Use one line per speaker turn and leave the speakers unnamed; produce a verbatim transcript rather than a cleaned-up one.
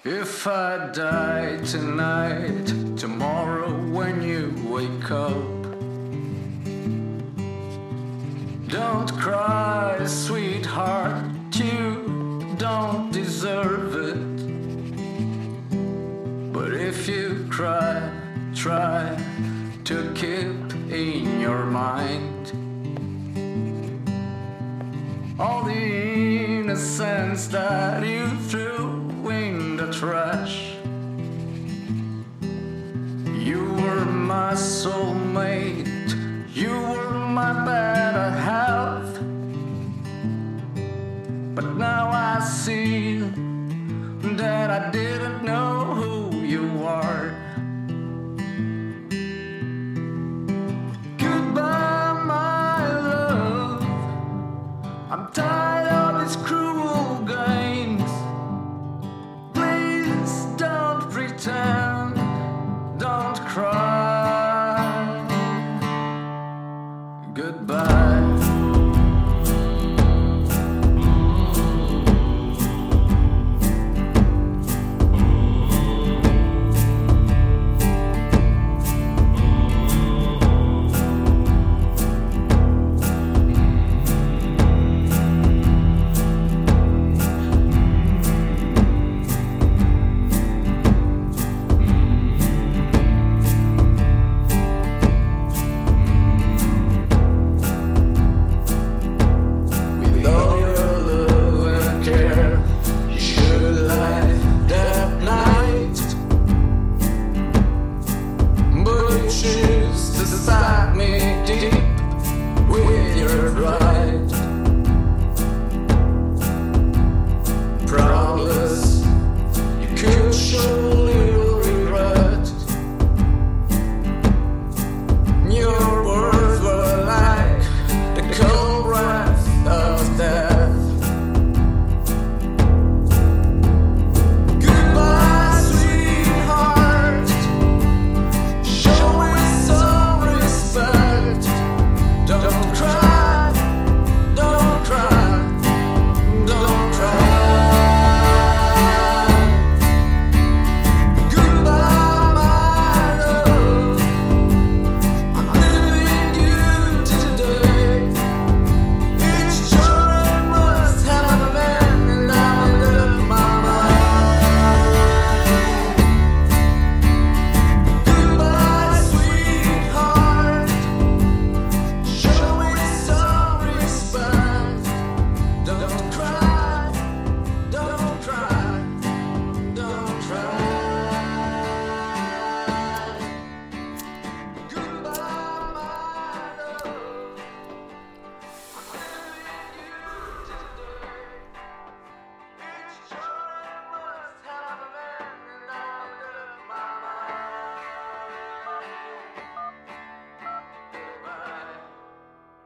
If I die tonight, tomorrow when you wake up, don't cry, sweetheart, you don't deserve it. But if you cry, try to keep in your mind all the innocence that you threw in the trash. You were my soulmate, you were my better half. But now I see that I didn't know who you are. Goodbye, my love, I'm tired of this cruel